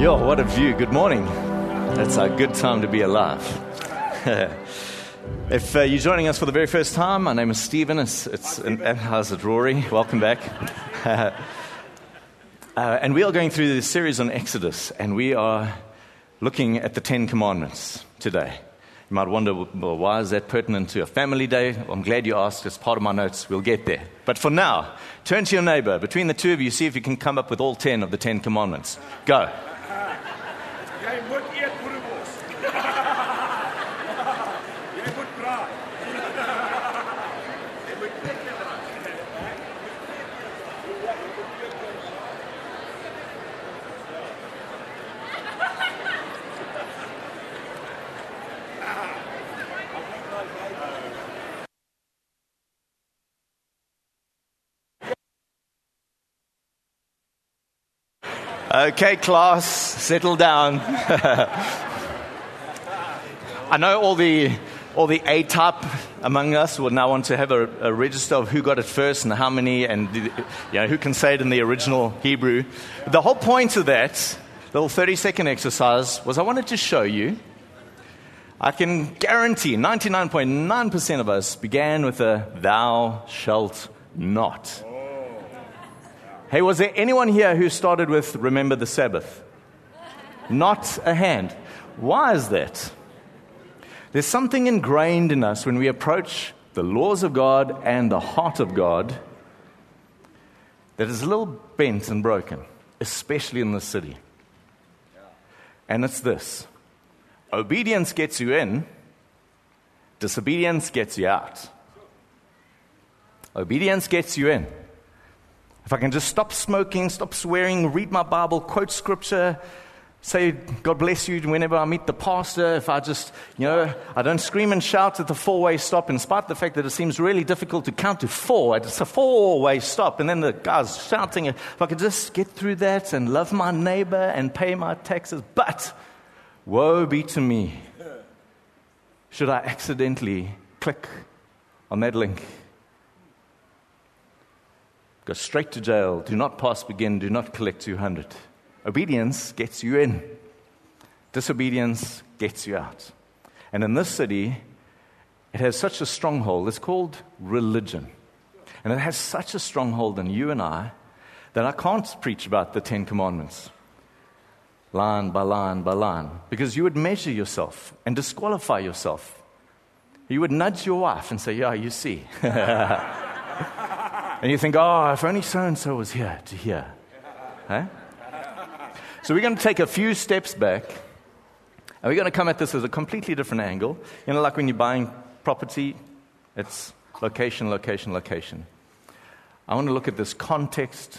Yo, what a view. Good morning. It's a good time to be alive. If you're joining us for the very first time, my name is Stephen. How's it, Rory? Welcome back. And we are going through this series on Exodus, and we are looking at the Ten Commandments today. You might wonder, well, why is that pertinent to a family day? Well, I'm glad you asked. It's part of my notes. We'll get there. But for now, turn to your neighbor. Between the two of you, see if you can come up with all 10 of the 10 Commandments. Go. Jy moet eet broodmos. Jy moet praat. Jy moet Okay, class, settle down. I know all the A-type among us will now want to have a register of who got it first and how many, and who can say it in the original Hebrew. The whole point of that little 30-second exercise was I wanted to show you. I can guarantee 99.9% of us began with a "thou shalt not." Hey, was there anyone here who started with "remember the Sabbath"? Not a hand. Why is that? There's something ingrained in us when we approach the laws of God and the heart of God that is a little bent and broken, especially in the city. And it's this: obedience gets you in, disobedience gets you out. Obedience gets you in. If I can just stop smoking, stop swearing, read my Bible, quote scripture, say God bless you whenever I meet the pastor, if I just, I don't scream and shout at the four-way stop, in spite of the fact that it seems really difficult to count to four. It's a four-way stop, and then the guy's shouting. If I could just get through that and love my neighbor and pay my taxes. But woe be to me should I accidentally click on that link. Go straight to jail. Do not pass begin. Do not collect 200. Obedience gets you in. Disobedience gets you out. And in this city, it has such a stronghold. It's called religion. And it has such a stronghold on you and I that I can't preach about the 10 Commandments line by line by line, because you would measure yourself and disqualify yourself. You would nudge your wife and say, "Yeah, you see." And you think, "Oh, if only so-and-so was here to hear." Huh? So we're going to take a few steps back, and we're going to come at this as a completely different angle. Like when you're buying property, it's location, location, location. I want to look at this context.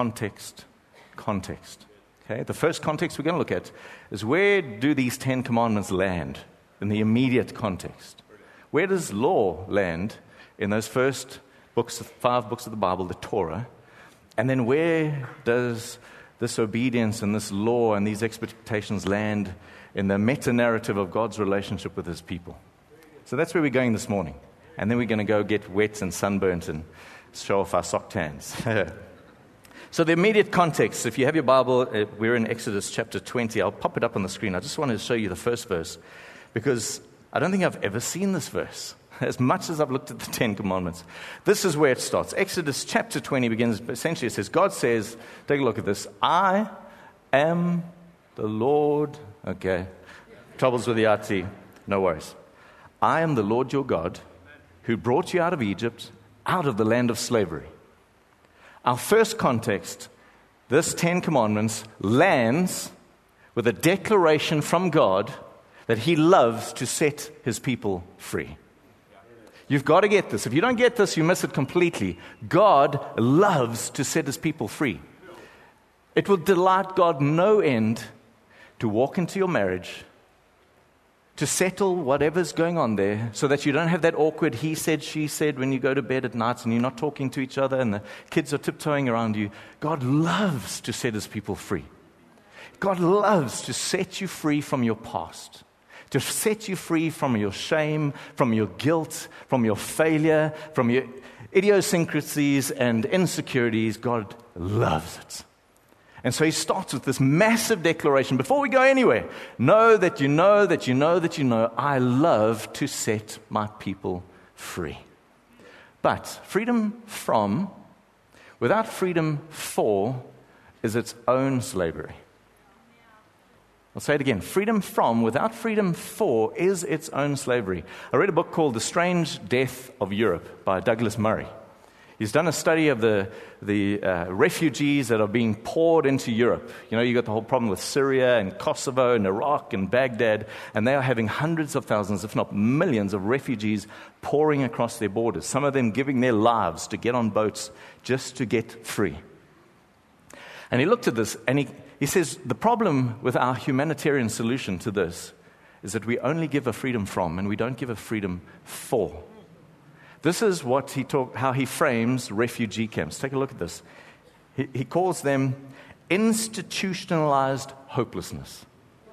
Okay? The first context we're going to look at is, where do these 10 Commandments land in the immediate context? Where does law land in those first 5 books of the Bible, the Torah? And then where does this obedience and this law and these expectations land in the meta-narrative of God's relationship with His people? So that's where we're going this morning. And then we're going to go get wet and sunburnt and show off our sock tans. So the immediate context, if you have your Bible, we're in Exodus chapter 20. I'll pop it up on the screen. I just wanted to show you the first verse, because I don't think I've ever seen this verse, as much as I've looked at the 10 Commandments. This is where it starts. Exodus chapter 20 begins, essentially it says, God says, take a look at this, "I am the Lord." Okay, troubles with the RT, no worries. "I am the Lord your God, who brought you out of Egypt, out of the land of slavery." Our first context, this 10 Commandments lands with a declaration from God that He loves to set His people free. You've got to get this. If you don't get this, you miss it completely. God loves to set His people free. It will delight God no end to walk into your marriage, to settle whatever's going on there, so that you don't have that awkward he said, she said when you go to bed at night and you're not talking to each other and the kids are tiptoeing around you. God loves to set His people free. God loves to set you free from your past, to set you free from your shame, from your guilt, from your failure, from your idiosyncrasies and insecurities. God loves it. And so he starts with this massive declaration. Before we go anywhere, know that you know that you know that you know, I love to set my people free. But freedom from, without freedom for, is its own slavery. I'll say it again. Freedom from, without freedom for, is its own slavery. I read a book called The Strange Death of Europe by Douglas Murray. He's done a study of the refugees that are being poured into Europe. You know, you've got the whole problem with Syria and Kosovo and Iraq and Baghdad, and they are having hundreds of thousands, if not millions, of refugees pouring across their borders, some of them giving their lives to get on boats just to get free. And he looked at this, and he says, the problem with our humanitarian solution to this is that we only give a freedom from, and we don't give a freedom for. This is how he frames refugee camps. Take a look at this. He calls them institutionalized hopelessness.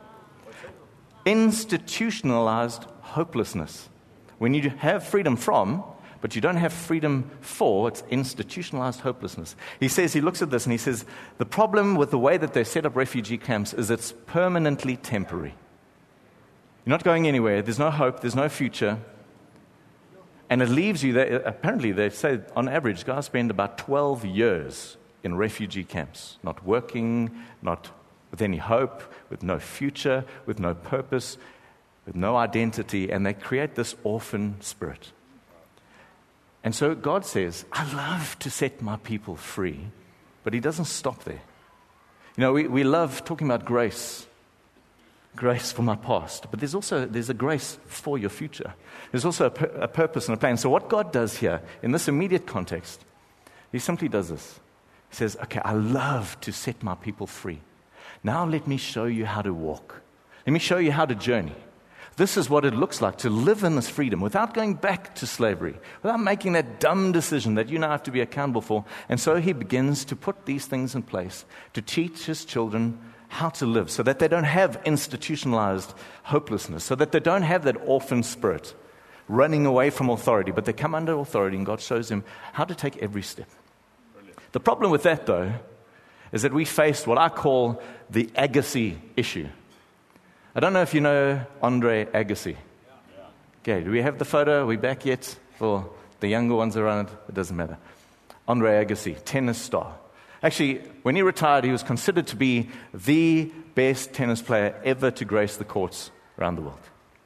Institutionalized hopelessness. When you have freedom from, but you don't have freedom for, it's institutionalized hopelessness. He looks at this and he says, the problem with the way that they set up refugee camps is it's permanently temporary. You're not going anywhere. There's no hope. There's no future. And it leaves you there. Apparently, they say on average, guys spend about 12 years in refugee camps, not working, not with any hope, with no future, with no purpose, with no identity, and they create this orphan spirit. And so God says, I love to set my people free, but he doesn't stop there. You know, we love talking about grace for my past, but there's a grace for your future. There's also a purpose and a plan. So what God does here, in this immediate context, he simply does this. He says, okay, I love to set my people free. Now let me show you how to walk. Let me show you how to journey. This is what it looks like to live in this freedom without going back to slavery, without making that dumb decision that you now have to be accountable for. And so he begins to put these things in place to teach his children how to live so that they don't have institutionalized hopelessness, so that they don't have that orphan spirit running away from authority, but they come under authority and God shows them how to take every step. Brilliant. The problem with that, though, is that we face what I call the Agassi issue. I don't know if you know Andre Agassi. Okay, do we have the photo? Are we back yet? For the younger ones around, it doesn't matter. Andre Agassi, tennis star. Actually, when he retired, he was considered to be the best tennis player ever to grace the courts around the world.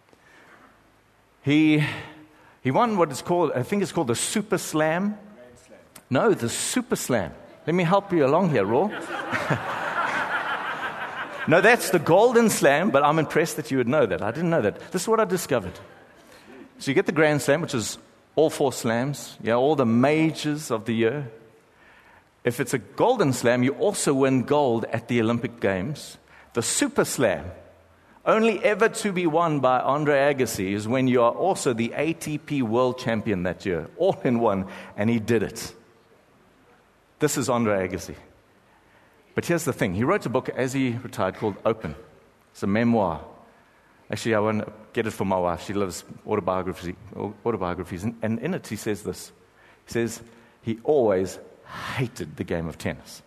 He won what is called, I think it's called the Super Slam. No, the Super Slam. Let me help you along here, Raw. No, that's the Golden Slam, but I'm impressed that you would know that. I didn't know that. This is what I discovered. So you get the Grand Slam, which is all 4 slams, all the majors of the year. If it's a Golden Slam, you also win gold at the Olympic Games. The Super Slam, only ever to be won by Andre Agassi, is when you are also the ATP World Champion that year, all in one, and he did it. This is Andre Agassi. But here's the thing. He wrote a book as he retired called Open. It's a memoir. Actually, I want to get it for my wife. She loves autobiographies. And in it, he says this. He says, he always hated the game of tennis.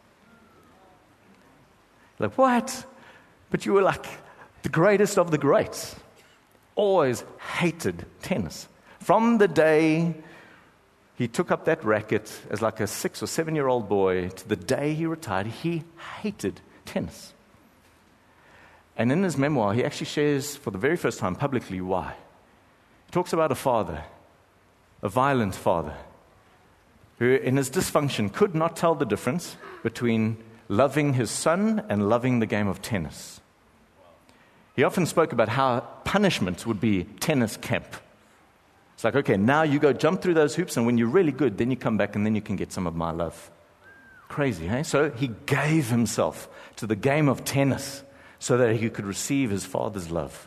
Like, what? But you were like the greatest of the greats. Always hated tennis. From the day he took up that racket as like a 6 or 7-year-old boy to the day he retired, he hated tennis. And in his memoir, he actually shares for the very first time publicly why. He talks about a father, a violent father, who in his dysfunction could not tell the difference between loving his son and loving the game of tennis. He often spoke about how punishment would be tennis camp. It's like, okay, now you go jump through those hoops, and when you're really good, then you come back and then you can get some of my love. Crazy, hey? So he gave himself to the game of tennis so that he could receive his father's love.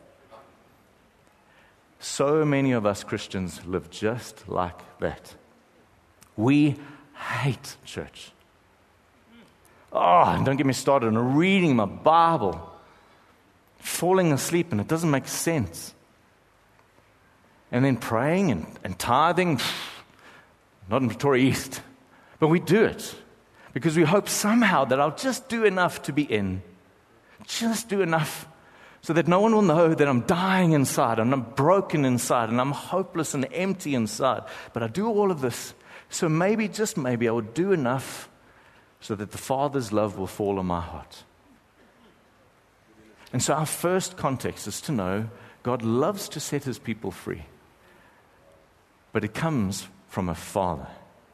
So many of us Christians live just like that. We hate church. Oh, and don't get me started on reading my Bible, falling asleep, and it doesn't make sense. And then praying and tithing, not in Pretoria East, but we do it. Because we hope somehow that I'll just do enough to be in. Just do enough so that no one will know that I'm dying inside and I'm broken inside and I'm hopeless and empty inside. But I do all of this, so maybe, just maybe, I will do enough so that the Father's love will fall on my heart. And so our first context is to know God loves to set his people free. But it comes from a Father.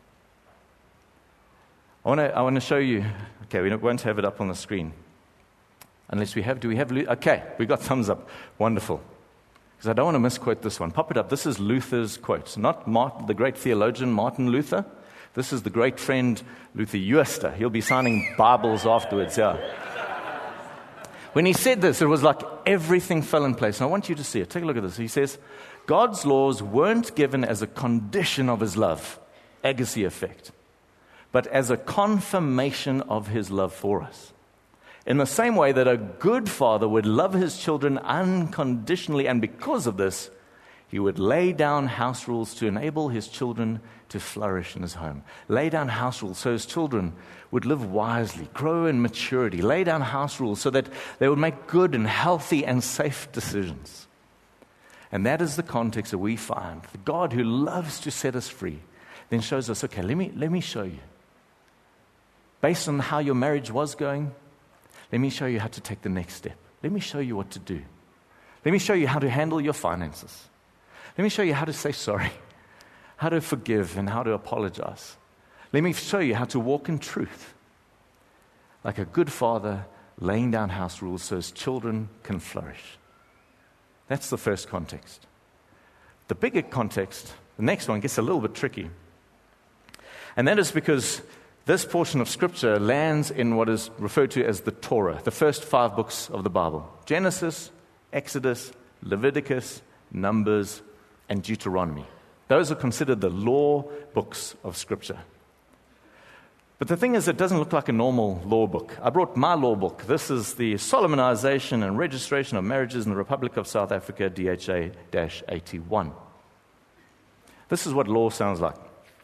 I want to show you. Okay, we won't have it up on the screen. Unless we have, do we have? Okay, we got thumbs up. Wonderful. Because I don't want to misquote this one. Pop it up. This is Luther's quote. Not Martin, the great theologian Martin Luther. This is the great friend Luther Uester. He'll be signing Bibles afterwards, yeah. When he said this, it was like everything fell in place. And I want you to see it. Take a look at this. He says, God's laws weren't given as a condition of his love, Agassi effect, but as a confirmation of his love for us. In the same way that a good father would love his children unconditionally, and because of this, he would lay down house rules to enable his children to flourish in his home. Lay down house rules so his children would live wisely, grow in maturity. Lay down house rules so that they would make good and healthy and safe decisions. And that is the context that we find. The God who loves to set us free then shows us, okay, let me show you. Based on how your marriage was going, let me show you how to take the next step. Let me show you what to do. Let me show you how to handle your finances. Let me show you how to say sorry, how to forgive, and how to apologize. Let me show you how to walk in truth. Like a good father laying down house rules so his children can flourish. That's the first context. The bigger context, the next one, gets a little bit tricky. And that is because this portion of Scripture lands in what is referred to as the Torah, the first 5 books of the Bible. Genesis, Exodus, Leviticus, Numbers, and Deuteronomy. Those are considered the law books of Scripture. But the thing is, it doesn't look like a normal law book. I brought my law book. This is the Solemnization and Registration of Marriages in the Republic of South Africa, DHA-81. This is what law sounds like.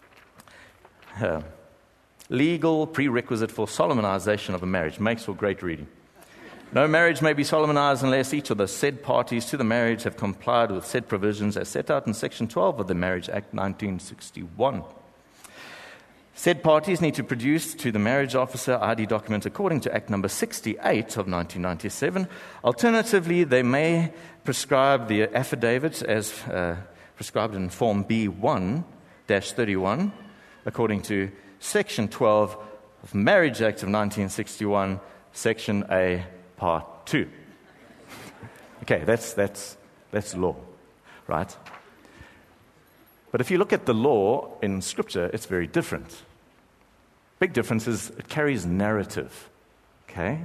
Legal prerequisite for solemnization of a marriage. Makes for great reading. No marriage may be solemnized unless each of the said parties to the marriage have complied with said provisions as set out in Section 12 of the Marriage Act 1961. Said parties need to produce to the marriage officer ID documents according to Act number 68 of 1997. Alternatively, they may prescribe the affidavits as prescribed in Form B1-31 according to Section 12 of Marriage Act of 1961, Section A, Part 2. Okay, that's law, right? But if you look at the law in Scripture, it's very different. Big difference is it carries narrative, okay?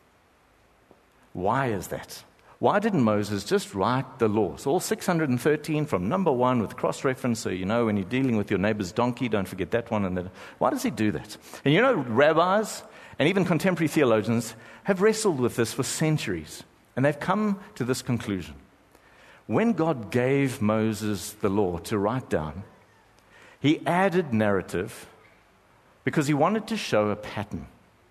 Why is that? Why didn't Moses just write the laws? All 613 from number 1 with cross-reference, so you know when you're dealing with your neighbor's donkey, don't forget that one. And then, why does he do that? And you know, rabbis and even contemporary theologians have wrestled with this for centuries, and they've come to this conclusion. When God gave Moses the law to write down, he added narrative because he wanted to show a pattern.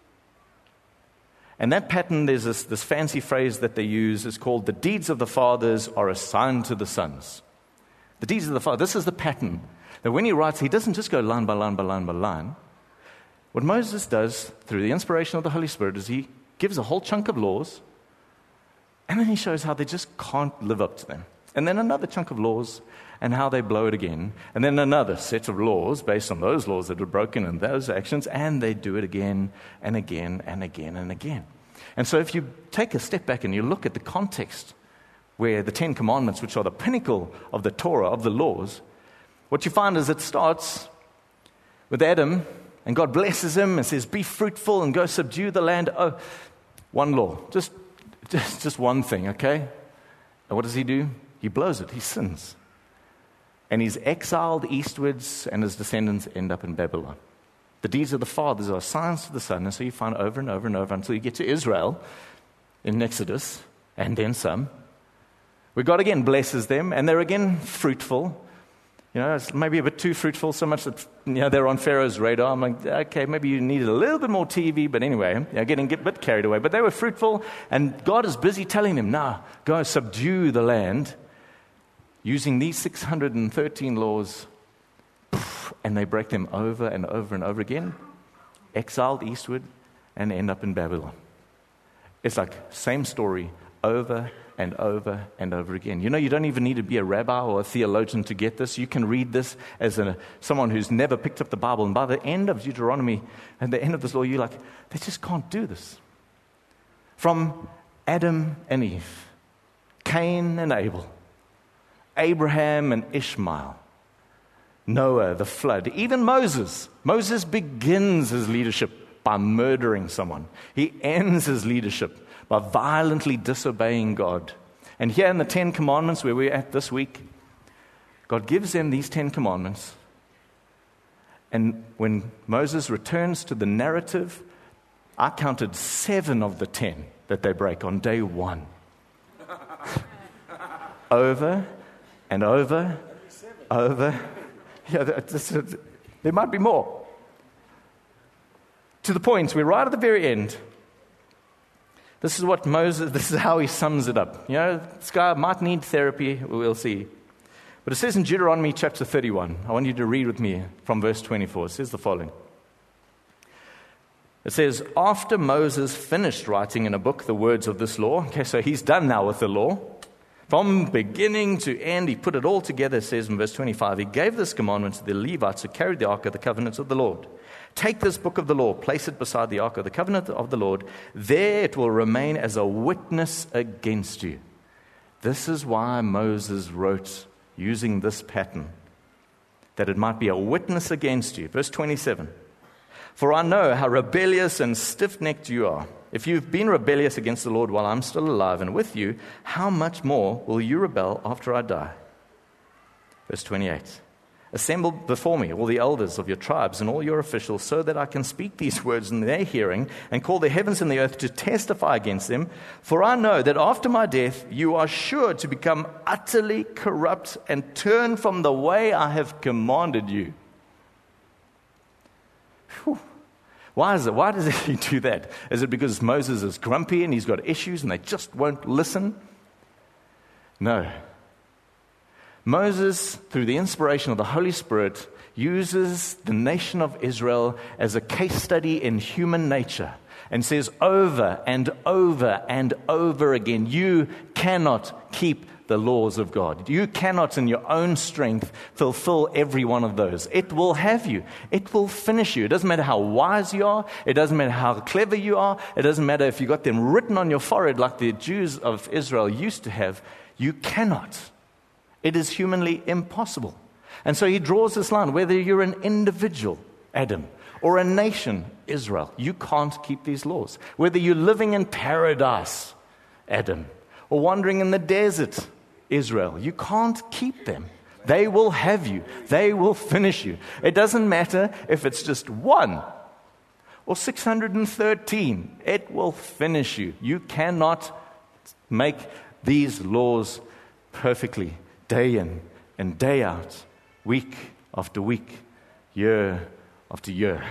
And that pattern, there's this fancy phrase that they use, is called the deeds of the fathers are assigned to the sons. The deeds of the father, this is the pattern. That when he writes, he doesn't just go line by line by line by line. What Moses does, through the inspiration of the Holy Spirit, is he gives a whole chunk of laws, and then he shows how they just can't live up to them. And then another chunk of laws, and how they blow it again. And then another set of laws based on those laws that were broken and those actions, and they do it again and again and again and again. And so if you take a step back and you look at the context where the 10 Commandments, which are the pinnacle of the Torah, of the laws, what you find is it starts with Adam, and God blesses him and says, be fruitful and go subdue the land. Oh, one law, just one thing, okay? And what does he do? He blows it, he sins. And he's exiled eastwards, and his descendants end up in Babylon. The deeds of the fathers are signs to the son, and so you find over and over and over until you get to Israel in Exodus, and then some, where God again blesses them, and they're again fruitful, It's maybe a bit too fruitful, so much that they're on Pharaoh's radar. I'm like, okay, maybe you needed a little bit more TV, but anyway, getting a bit carried away. But they were fruitful, and God is busy telling them, now, go subdue the land using these 613 laws, and they break them over and over and over again, exiled eastward, and end up in Babylon. It's like same story over and over and over again. You don't even need to be a rabbi or a theologian to get this. You can read this as someone who's never picked up the Bible, and by the end of Deuteronomy and the end of this law, you're like, they just can't do this. From Adam and Eve, Cain and Abel, Abraham and Ishmael, Noah, the flood, even Moses. Moses begins his leadership by murdering someone. He ends his leadership by violently disobeying God. And here in the 10 Commandments, where we're at this week, God gives them these 10 Commandments. And when Moses returns to the narrative, I counted 7 of the 10 that they break on day 1. Over and over, over. Yeah, there might be more. To the point, we're right at the very end. This is how he sums it up. This guy might need therapy, we'll see. But it says in Deuteronomy chapter 31, I want you to read with me from verse 24. It says the following. It says, after Moses finished writing in a book the words of this law, okay, so he's done now with the law. From beginning to end, he put it all together, it says in verse 25, he gave this commandment to the Levites who carried the ark of the covenant of the Lord. Take this book of the law, place it beside the ark of the covenant of the Lord. There it will remain as a witness against you. This is why Moses wrote using this pattern, that it might be a witness against you. Verse 27. For I know how rebellious and stiff-necked you are. If you've been rebellious against the Lord while I'm still alive and with you, how much more will you rebel after I die? Verse 28. Assemble before me all the elders of your tribes and all your officials, so that I can speak these words in their hearing and call the heavens and the earth to testify against them. For I know that after my death you are sure to become utterly corrupt and turn from the way I have commanded you. Whew. Why is it? Why does he do that? Is it because Moses is grumpy and he's got issues and they just won't listen? No. Moses, through the inspiration of the Holy Spirit, uses the nation of Israel as a case study in human nature and says over and over and over again, you cannot keep the laws of God. You cannot in your own strength fulfill every one of those. It will have you. It will finish you. It doesn't matter how wise you are. It doesn't matter how clever you are. It doesn't matter if you got them written on your forehead like the Jews of Israel used to have. You cannot. It is humanly impossible. And so he draws this line, whether you're an individual, Adam, or a nation, Israel, you can't keep these laws. Whether you're living in paradise, Adam, or wandering in the desert, Israel, you can't keep them. They will have you. They will finish you. It doesn't matter if it's just 1 or 613. It will finish you. You cannot make these laws perfectly. Day in and day out, week after week, year after year.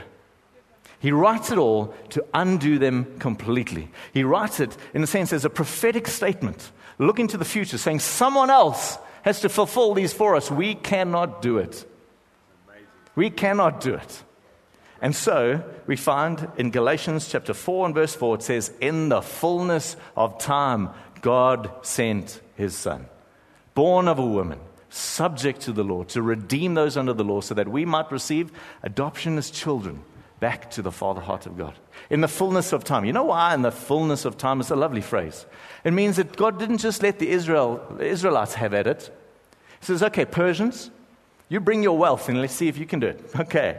He writes it all to undo them completely. He writes it, in a sense, as a prophetic statement, looking to the future, saying someone else has to fulfill these for us. We cannot do it. We cannot do it. And so, we find in Galatians chapter 4 and verse 4, it says, in the fullness of time, God sent his Son, born of a woman, subject to the law, to redeem those under the law so that we might receive adoption as children back to the Father heart of God. In the fullness of time. You know why in the fullness of time? It's a lovely phrase. It means that God didn't just let the Israelites have at it. He says, okay, Persians, you bring your wealth and let's see if you can do it. Okay.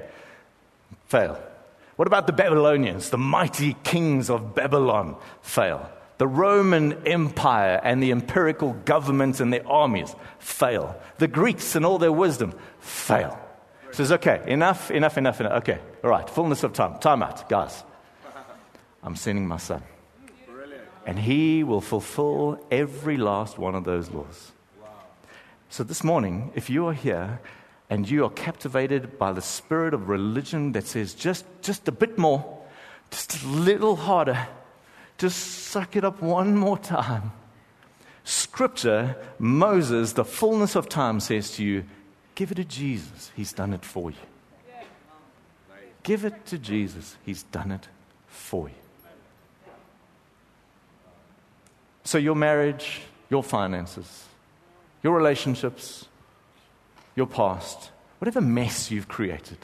Fail. What about the Babylonians, the mighty kings of Babylon? Fail. The Roman Empire and the empirical government and their armies? Fail. The Greeks and all their wisdom? Fail. He says, okay, enough. Okay, all right, fullness of time. Time out, guys. I'm sending my Son. And he will fulfill every last one of those laws. So this morning, if you are here and you are captivated by the spirit of religion that says just a bit more, just a little harder, just suck it up one more time. Scripture, Moses, the fullness of time says to you, give it to Jesus. He's done it for you. Give it to Jesus. He's done it for you. So your marriage, your finances, your relationships, your past, whatever mess you've created,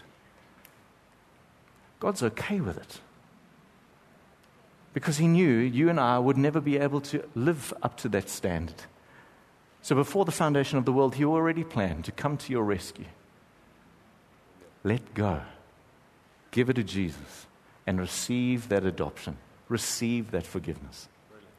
God's okay with it. Because He knew you and I would never be able to live up to that standard. So before the foundation of the world, He already planned to come to your rescue. Let go. Give it to Jesus and receive that adoption. Receive that forgiveness.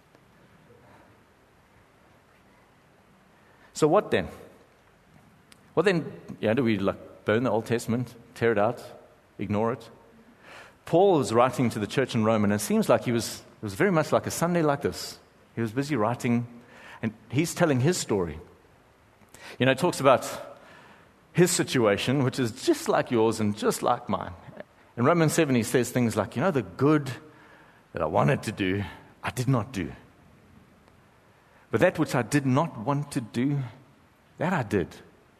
So what then? What then? Do we burn the Old Testament, tear it out, ignore it? Paul was writing to the church in Rome, and it seems like it was very much like a Sunday like this. He was busy writing, and he's telling his story. It talks about his situation, which is just like yours and just like mine. In Romans 7, he says things like, the good that I wanted to do, I did not do. But that which I did not want to do, that I did.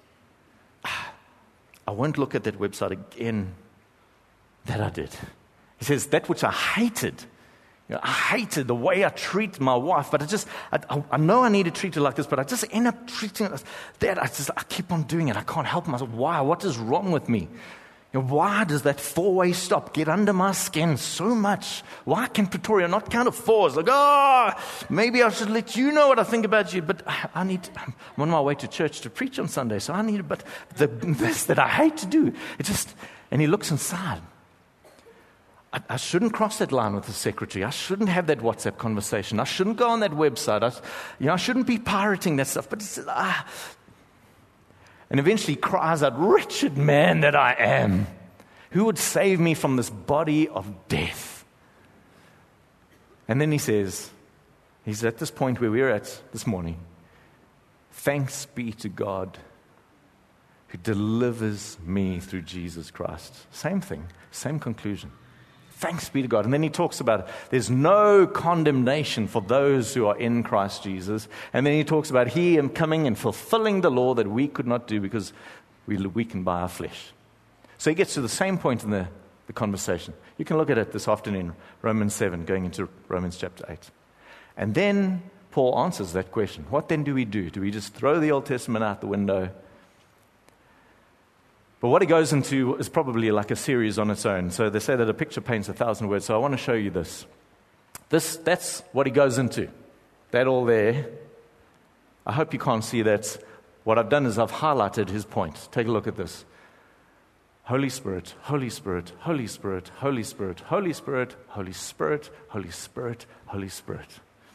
I won't look at that website again. That I did. He says, that which I hated. I hated the way I treat my wife, but I know I need to treat her like this, but I just end up treating her like that. I keep on doing it. I can't help myself. Why? What is wrong with me? Why does that four-way stop get under my skin so much? Why can Pretoria not count to fours? Maybe I should let you know what I think about you, but I'm on my way to church to preach on Sunday, so I need it. But this that I hate to do, and he looks inside. I shouldn't cross that line with the secretary. I shouldn't have that WhatsApp conversation. I shouldn't go on that website. I shouldn't be pirating that stuff. But and eventually he cries out, wretched man that I am, who would save me from this body of death? And then he says, he's at this point where we're at this morning. Thanks be to God who delivers me through Jesus Christ. Same thing, same conclusion. Thanks be to God. And then he talks about there's no condemnation for those who are in Christ Jesus. And then he talks about He coming and fulfilling the law that we could not do because we're weakened by our flesh. So he gets to the same point in the conversation. You can look at it this afternoon, Romans 7, going into Romans chapter 8. And then Paul answers that question. What then do we do? Do we just throw the Old Testament out the window? But what he goes into is probably like a series on its own. So they say that a picture paints 1,000 words. So I want to show you this. That's what he goes into. That all there. I hope you can't see that. What I've done is I've highlighted his point. Take a look at this. Holy Spirit, Holy Spirit, Holy Spirit, Holy Spirit, Holy Spirit, Holy Spirit, Holy Spirit, Holy Spirit.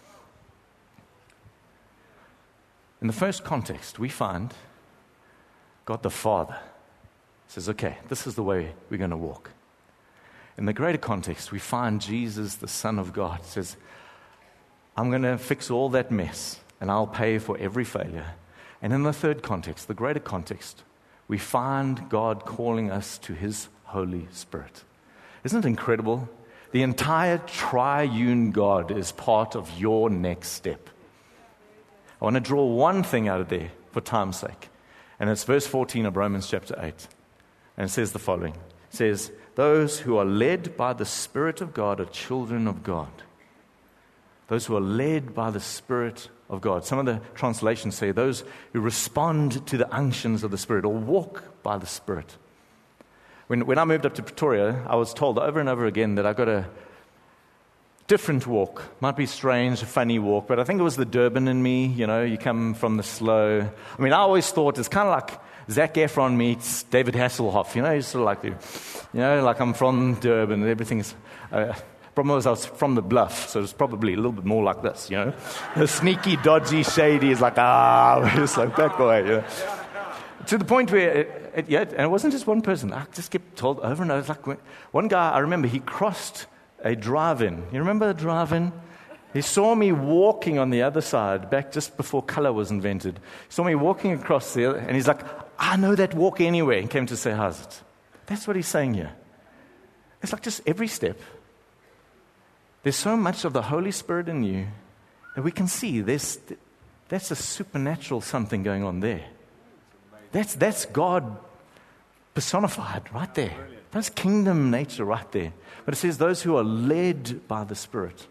In the first context, we find God the Father says, okay, this is the way we're going to walk. In the greater context, we find Jesus, the Son of God, says, I'm going to fix all that mess, and I'll pay for every failure. And in the third context, the greater context, we find God calling us to His Holy Spirit. Isn't it incredible? The entire triune God is part of your next step. I want to draw one thing out of there for time's sake. And it's verse 14 of Romans chapter 8. And it says the following. It says, those who are led by the Spirit of God are children of God. Those who are led by the Spirit of God. Some of the translations say those who respond to the unctions of the Spirit or walk by the Spirit. When I moved up to Pretoria, I was told over and over again that I got a different walk. Might be strange, a funny walk, but I think it was the Durban in me. You come from the slow. I always thought it's kind of like Zac Efron meets David Hasselhoff. He's sort of like, like I'm from Durban and everything's. Problem was I was from the Bluff, so it's probably a little bit more like this. The sneaky, dodgy, shady is like just like that guy. To the point where, and it wasn't just one person. I just kept told over and over. It's like one guy I remember he crossed a drive-in. You remember the drive-in? He saw me walking on the other side, back just before color was invented. He saw me walking across there, and he's like, I know that walk anyway, and came to say, how's it? That's what he's saying here. It's like just every step. There's so much of the Holy Spirit in you that we can see that's a supernatural something going on there. That's God personified right there. That's kingdom nature right there. But it says those who are led by the Spirit.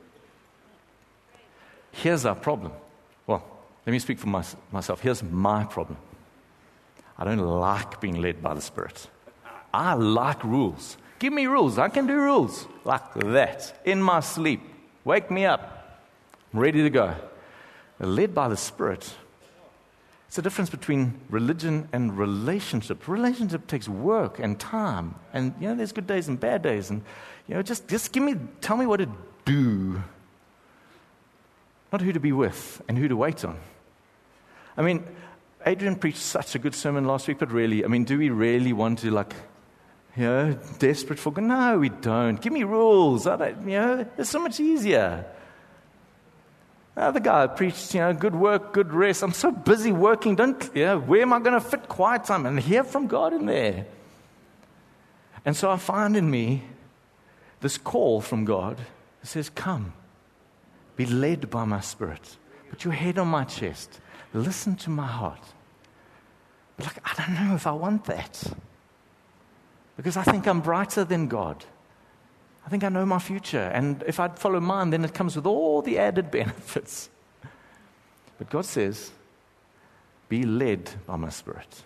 Here's our problem. Well, let me speak for myself. Here's my problem. I don't like being led by the Spirit. I like rules. Give me rules. I can do rules like that in my sleep. Wake me up. I'm ready to go. Led by the Spirit. It's the difference between religion and relationship. Relationship takes work and time. And, there's good days and bad days. And, just tell me what to do. Not who to be with and who to wait on. I mean, Adrian preached such a good sermon last week, but really, do we really want to, desperate for God? No, we don't. Give me rules. It's so much easier. The guy preached, good work, good rest. I'm so busy working. Where am I going to fit quiet time and hear from God in there? And so I find in me this call from God that says, come, be led by my Spirit. Put your head on my chest. Listen to my heart. But I don't know if I want that. Because I think I'm brighter than God. I think I know my future. And if I follow mine, then it comes with all the added benefits. But God says, be led by my Spirit.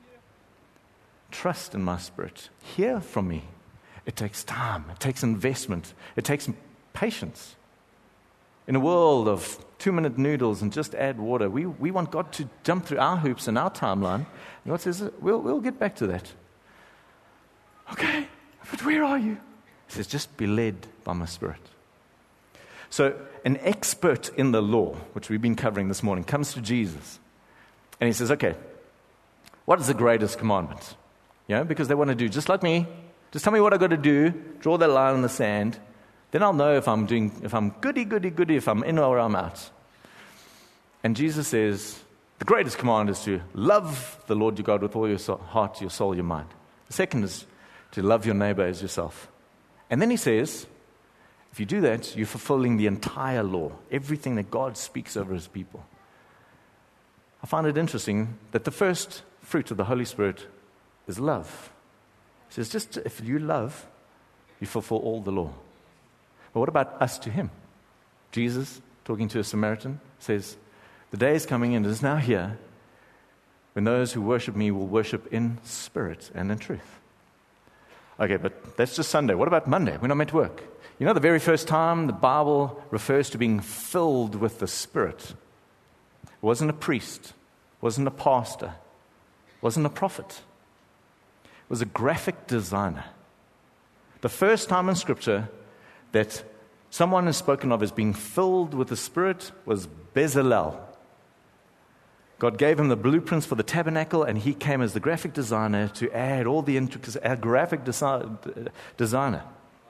Trust in my Spirit. Hear from me. It takes time. It takes investment. It takes patience. In a world of 2-minute noodles and just add water, we want God to jump through our hoops and our timeline. And God says, we'll get back to that. Okay, but where are you? He says, just be led by my Spirit. So an expert in the law, which we've been covering this morning, comes to Jesus. And he says, okay, what is the greatest commandment? Because they want to do just like me. Just tell me what I've got to do, draw that line in the sand. Then I'll know if I'm goody, if I'm in or I'm out. And Jesus says, the greatest command is to love the Lord your God with all your heart, your soul, your mind. The second is to love your neighbor as yourself. And then he says, if you do that, you're fulfilling the entire law, everything that God speaks over his people. I find it interesting that the first fruit of the Holy Spirit is love. He says, just if you love, you fulfill all the law. But what about us to him? Jesus, talking to a Samaritan, says, the day is coming and is now here when those who worship me will worship in spirit and in truth. Okay, but that's just Sunday. What about Monday? When I'm at work. The very first time the Bible refers to being filled with the Spirit. It wasn't a priest, wasn't a pastor, wasn't a prophet. It was a graphic designer. The first time in Scripture that someone is spoken of as being filled with the Spirit was Bezalel. God gave him the blueprints for the tabernacle, and he came as the graphic designer to add all the intricacies, a graphic designer.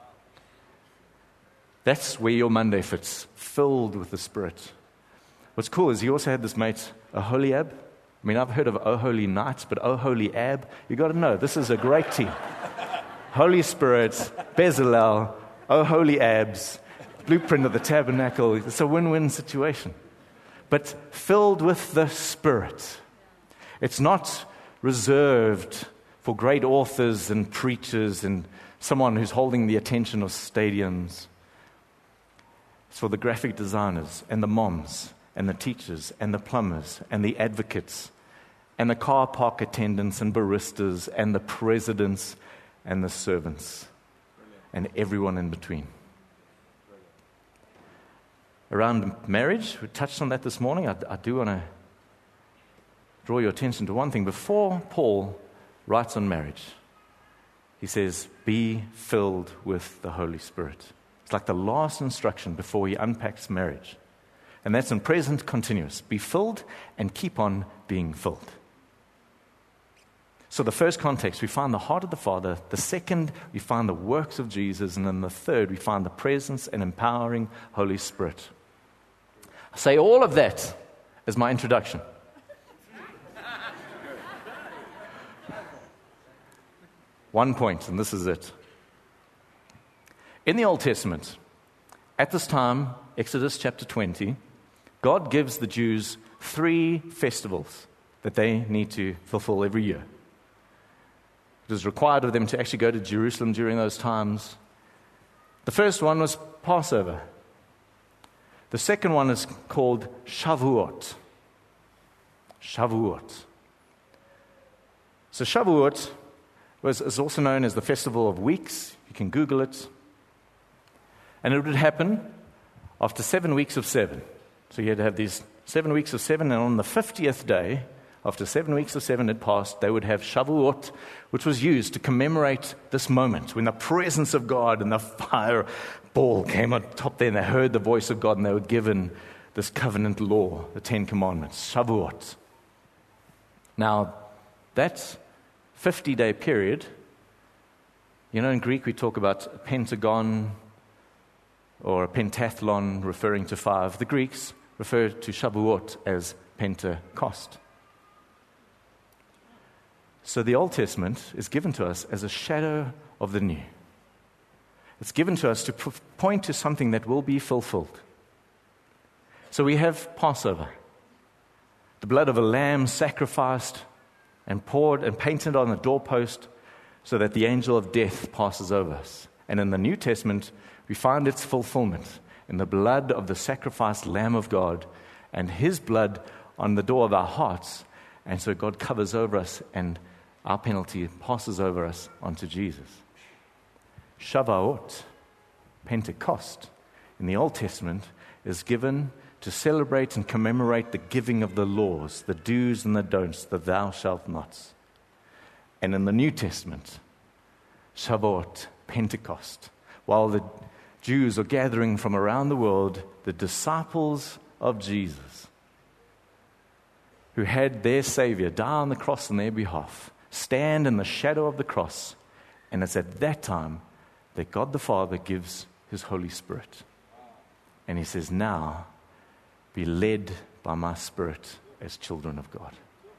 That's where your Monday fits, filled with the Spirit. What's cool is he also had this mate, Oholiab. I've heard of Oh Holy Night, but Oh Holy Ab, you got to know, this is a great team. Holy Spirit, Bezalel, Oh Holy Abs, blueprint of the tabernacle. It's a win-win situation. But filled with the Spirit. It's not reserved for great authors and preachers and someone who's holding the attention of stadiums. It's for the graphic designers and the moms and the teachers and the plumbers and the advocates and the car park attendants and baristas and the presidents and the servants and everyone in between. Around marriage, we touched on that this morning. I do want to draw your attention to one thing. Before Paul writes on marriage, he says, be filled with the Holy Spirit. It's like the last instruction before he unpacks marriage. And that's in present continuous. Be filled and keep on being filled. So the first context, we find the heart of the Father. The second, we find the works of Jesus. And then the third, we find the presence and empowering Holy Spirit. I say all of that as my introduction. One point, and this is it. In the Old Testament, at this time, Exodus chapter 20, God gives the Jews 3 festivals that they need to fulfill every year. It was required of them to actually go to Jerusalem during those times. The first one was Passover. The second one is called Shavuot. Shavuot. So Shavuot is also known as the Festival of Weeks. You can Google it. And it would happen after 7 weeks of 7. So you had to have these 7 weeks of 7, and on the 50th day, after 7 weeks of 7 had passed, they would have Shavuot, which was used to commemorate this moment when the presence of God and the fireball came on top there, and they heard the voice of God, and they were given this covenant law, the 10 Commandments, Shavuot. Now, that 50-day period, in Greek we talk about a pentagon or a pentathlon referring to 5. The Greeks refer to Shavuot as Pentecost. So the Old Testament is given to us as a shadow of the new. It's given to us to point to something that will be fulfilled. So we have Passover, the blood of a lamb sacrificed and poured and painted on the doorpost so that the angel of death passes over us. And in the New Testament, we find its fulfillment in the blood of the sacrificed Lamb of God and His blood on the door of our hearts. And so God covers over us, and our penalty passes over us onto Jesus. Shavuot, Pentecost, in the Old Testament is given to celebrate and commemorate the giving of the laws, the do's and the don'ts, the thou shalt nots. And in the New Testament, Shavuot, Pentecost, while the Jews are gathering from around the world, the disciples of Jesus, who had their Savior die on the cross on their behalf, stand in the shadow of the cross, and it's at that time that God the Father gives His Holy Spirit. And He says, now, be led by my Spirit as children of God.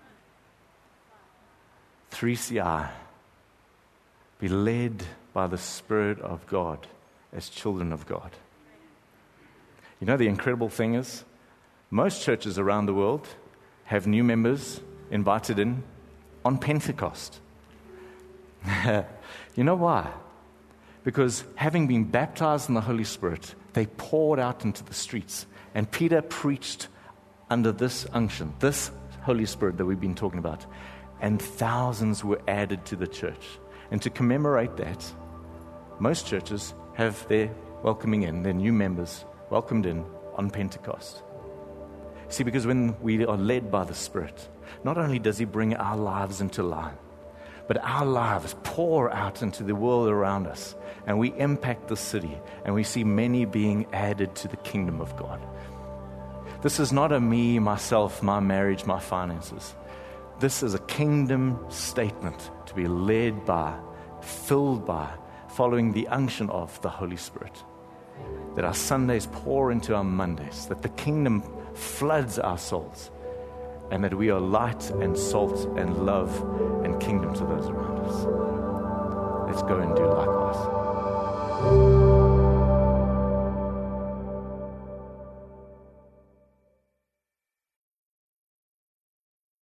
3CI, be led by the Spirit of God as children of God. The incredible thing is, most churches around the world have new members invited in on Pentecost. You know why? Because having been baptized in the Holy Spirit, they poured out into the streets. And Peter preached under this unction, this Holy Spirit that we've been talking about. And thousands were added to the church. And to commemorate that, most churches have their welcoming in, their new members welcomed in on Pentecost. See, because when we are led by the Spirit, not only does He bring our lives into line, but our lives pour out into the world around us, and we impact the city, and we see many being added to the kingdom of God. This is not a me, myself, my marriage, my finances. This is a kingdom statement to be led by, filled by, following the unction of the Holy Spirit. That our Sundays pour into our Mondays, that the kingdom floods our souls, and that we are light and salt and love and kingdom to those around us. Let's go and do likewise.